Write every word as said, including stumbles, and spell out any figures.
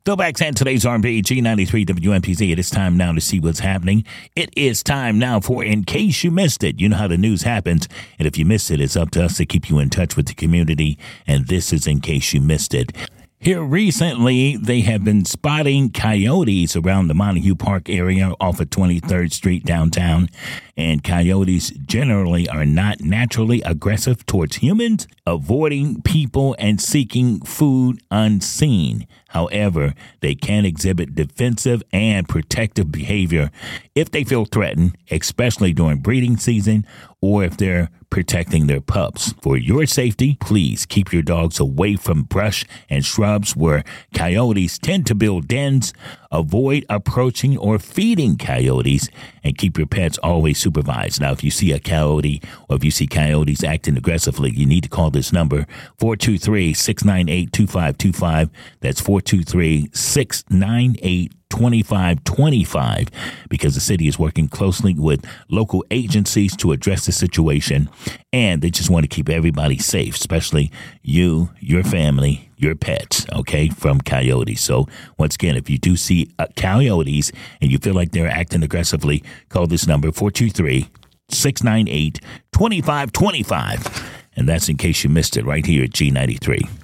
Phil Bax and today's R and B, G ninety-three W M P Z. It is time now to see what's happening. It is time now for In Case You Missed It. You know how the news happens. And if you missed it, it's up to us to keep you in touch with the community. And this is In Case You Missed It. Here recently, they have been spotting coyotes around the Montague Park area off of twenty-third Street downtown. And coyotes generally are not naturally aggressive towards humans, avoiding people and seeking food unseen. However, they can exhibit defensive and protective behavior if they feel threatened, especially during breeding season or if they're protecting their pups. For your safety, please keep your dogs away from brush and shrubs where coyotes tend to build dens. Avoid approaching or feeding coyotes and keep your pets always supervised. Now, if you see a coyote or if you see coyotes acting aggressively, you need to call this number, four two three, six nine eight, two five two five. That's four two three, six nine eight, two five two five, because the city is working closely with local agencies to address the situation, and they just want to keep everybody safe, especially you, your family, your pets, okay, from coyotes. So once again, if you do see uh, coyotes and you feel like they're acting aggressively, call this number, four two three, six nine eight, two five two five. And that's In Case You Missed It right here at G ninety-three.